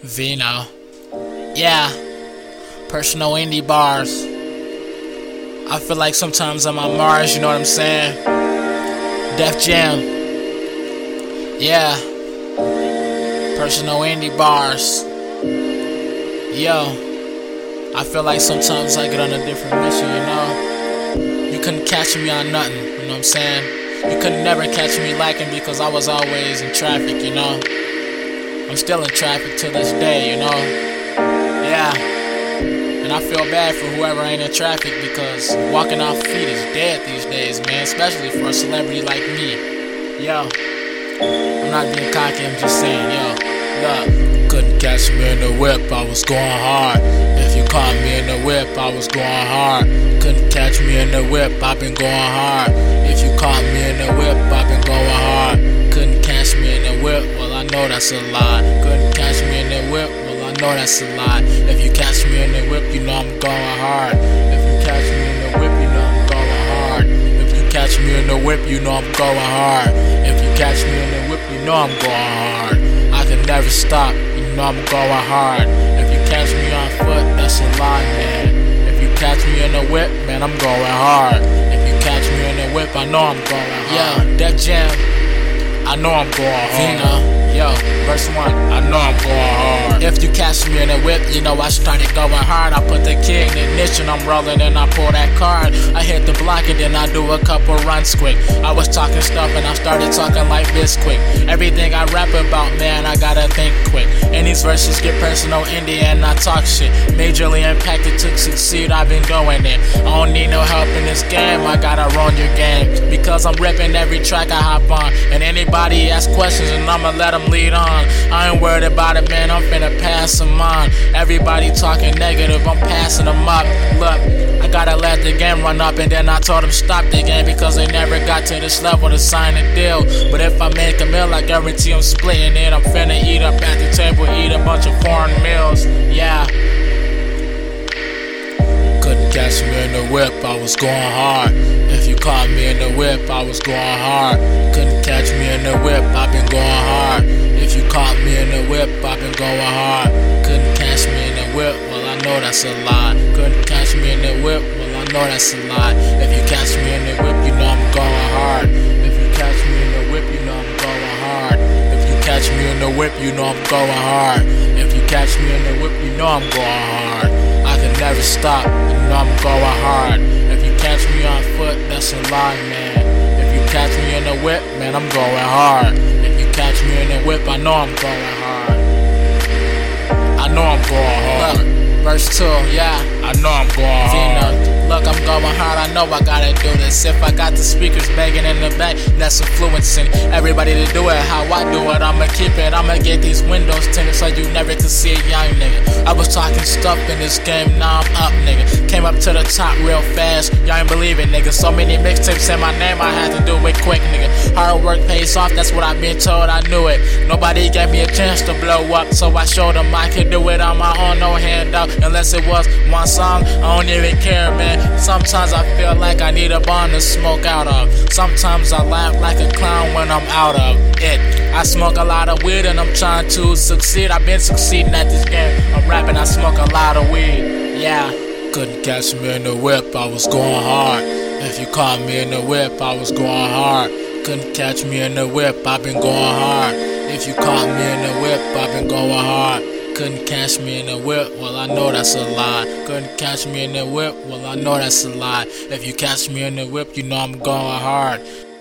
Vino. Yeah, personal indie bars. I feel like sometimes I'm on Mars, you know what I'm saying? Def Jam. Yeah, personal indie bars. Yo, I feel like sometimes I get on a different mission, you know? You couldn't catch me on nothing, you know what I'm saying? You could never catch me lacking because I was always in traffic, you know? I'm still in traffic to this day, you know? Yeah. And I feel bad for whoever ain't in traffic because walking off feet is dead these days, man. Especially for a celebrity like me. Yo. I'm not being cocky, I'm just saying, yo. Look. Couldn't catch me in the whip, I was going hard. If you caught me in the whip, I was going hard. Couldn't catch me in the whip, I've been going hard. If you caught me in the whip, I've been going hard. Couldn't catch me in the whip, well I know that's a lie. Couldn't catch me in the whip, well I know that's a lie. If you catch me in the whip, you know I'm going hard. If you catch me in the whip, you know I'm going hard. If you catch me in the whip, you know I'm going hard. If you catch me in the whip, you know I'm going hard. I can never stop, you know I'm going hard. If you catch me on foot, that's a lie, man. If you catch me in the whip, man, I'm going hard. If you catch me in the whip, I know I'm going hard. Yeah, Def Jam, I know I'm going hard. Vino. Yo, verse 1, I know I'm going hard. If you catch me in a whip, you know I started going hard. I put the key in the ignition, I'm rolling and I pull that card. I hit the block and then I do a couple runs quick. I was talking stuff and I started talking like this quick. Everything I rap about, man, I gotta think quick. And these verses get personal indie and I talk shit. Majorly impacted to succeed, I've been doing it. I don't need no help in this game, I gotta run your game. Because I'm ripping every track I hop on. And anybody ask questions and I'ma let them lead on. I ain't worried about it, man, I'm finna pass them on. Everybody talking negative, I'm passing them up. Look, I gotta let the game run up and then I told them stop the game because they never got to this level to sign a deal. But if I make a meal, I guarantee I'm splitting it. I'm finna eat up at the table, eat a bunch of foreign meals. Yeah. Couldn't catch me in the whip, I was going hard. If you caught me in the whip, I was going hard. Couldn't catch me in the whip, I've been going hard. If you caught me in the whip, I've been going hard. Couldn't catch me in the whip, well I know that's a lie. Couldn't catch me in the whip, well I know that's a lie. If you catch me in the whip, you know I'm going hard. If you catch me in the whip, you know I'm going hard. If you catch me in the whip, you know I'm going hard. If you catch me in the whip, you know I'm going hard. I can never stop, you know I'm going hard. If you catch me on foot, that's a lie, man. If you catch me in the whip, man, I'm going hard. If you catch me in the whip, I know I'm going hard. I know I'm going hard. Look, verse 2, yeah, I know I'm going hard. Vino. Look, I'm going hard, I know I gotta do this. If I got the speakers banging in the back, that's influencing everybody to do it how I do it. I'ma keep it, I'ma get these windows tinted so you never can see a young nigga. I was talking stuff in this game, now I'm up, nigga. Came up to the top real fast, y'all ain't believe it, nigga. So many mixtapes say my name, I had to do it quick, nigga. Hard work pays off, that's what I've been told, I knew it. Nobody gave me a chance to blow up, so I showed them I could do it on my own, no handout. Unless it was one song, I don't even care, man. Sometimes I feel like I need a bond to smoke out of. Sometimes I laugh like a clown when I'm out of it. I smoke a lot of weed and I'm trying to succeed. I've been succeeding at this game. I'm rapping, I smoke a lot of weed. Yeah. Couldn't catch me in the whip, I was going hard. If you caught me in the whip, I was going hard. Couldn't catch me in the whip, I've been going hard. If you caught me in the whip, I've been going hard. Couldn't catch me in the whip, well I know that's a lie. Couldn't catch me in the whip, well I know that's a lie. If you catch me in the whip, you know I'm going hard.